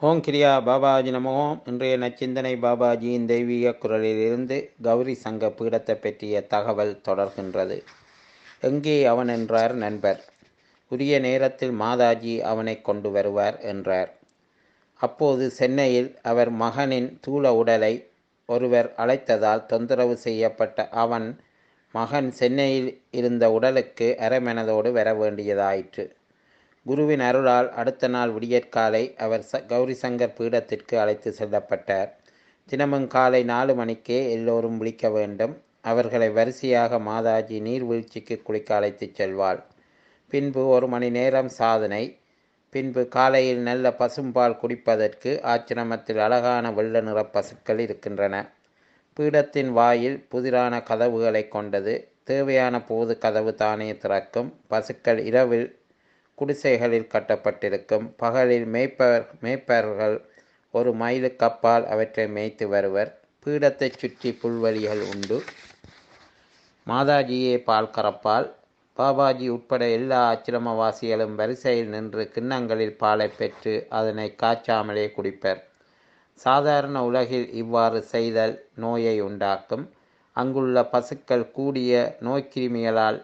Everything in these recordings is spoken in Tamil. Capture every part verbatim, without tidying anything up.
ஓம் கிரியா பாபாஜி நமோ. இன்றைய நச்சிந்தனை பாபாஜியின் தெய்வீக குரலிலிருந்து கௌரி சங்க பீடத்தை பற்றிய தகவல் தொடர்கின்றது. எங்கே அவன் என்றார் நண்பர். உரிய நேரத்தில் மாதாஜி அவனை கொண்டு வருவார் என்றார். அப்போது சென்னையில் அவர் மகனின் தூள உடலை ஒருவர் அழைத்ததால் தொந்தரவு செய்யப்பட்ட அவன் மகன் சென்னையில் இருந்த உடலுக்கு அரைமனதோடு வர வேண்டியதாயிற்று. குருவின் அருளால் அடுத்த நாள் விடியற்காலை அவர் ச கௌரி சங்கர் பீடத்திற்கு அழைத்து செல்லப்பட்டார். தினமும் காலை நாலு மணிக்கே எல்லோரும் விழிக்க வேண்டும். அவர்களை வரிசையாக மாதாஜி நீர்வீழ்ச்சிக்கு குளிக்க அழைத்து செல்வாள். பின்பு ஒரு மணி நேரம் சாதனை. பின்பு காலையில் நல்ல பசும்பால் குடிப்பதற்கு ஆச்சிரமத்தில் அழகான வெள்ள நிற பசுக்கள் இருக்கின்றன. பீடத்தின் வாயில் புதிரான கதவுகளை கொண்டது. தேவையான போது கதவு தானே திறக்கும். பசுக்கள் இரவில் குடிசைகளில் கட்டப்பட்டிருக்கும். பகலில் மேய்ப்பர் மேய்ப்பர்கள் ஒரு மைலுக்கு அப்பால் அவற்றை மேய்த்து வருவர். பீடத்தை சுற்றி புல்வெளிகள் உண்டு. மாதாஜியே பால் கறப்பால். பாபாஜி உட்பட எல்லா ஆச்சிரமவாசிகளும் வரிசையில் நின்று கிண்ணங்களில் பாலை பெற்று அதனை காய்ச்சாமலே குடிப்பர். சாதாரண உலகில் இவ்வாறு செய்தல் நோயை உண்டாக்கும். அங்குள்ள பசுக்கள் கூடிய நோய்க்கிருமிகளால்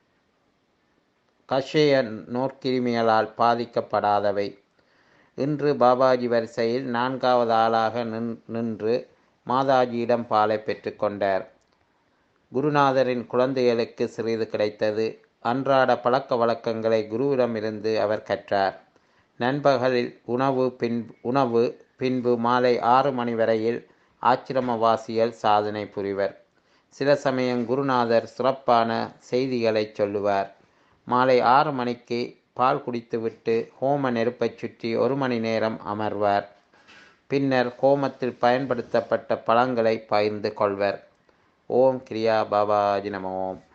கஷேய நோர்க்கிருமிகளால் பாதிக்கப்படாதவை. இன்று பாபாஜி வரிசையில் நான்காவது ஆளாக நின் நின்று மாதாஜியிடம் பாலை பெற்று கொண்டார். குருநாதரின் குழந்தைகளுக்கு சிறிது கிடைத்தது. அன்றாட பழக்க வழக்கங்களை குருவிடமிருந்து அவர் கற்றார். நண்பகலில் உணவு பின் உணவு பின்பு மாலை ஆறு மணி வரையில் ஆச்சிரமவாசிகள் சாதனை புரிவர். சில சமயம் குருநாதர் சிறப்பான செய்திகளை சொல்லுவார். மாலை ஆறு மணிக்கு பால் குடித்துவிட்டு ஹோம நெருப்பை சுற்றி ஒரு மணி நேரம் அமர்வார். பின்னர் ஹோமத்தில் பயன்படுத்தப்பட்ட பழங்களை பகிர்ந்து கொள்வர். ஓம் கிரியா பாபாஜி நமோ.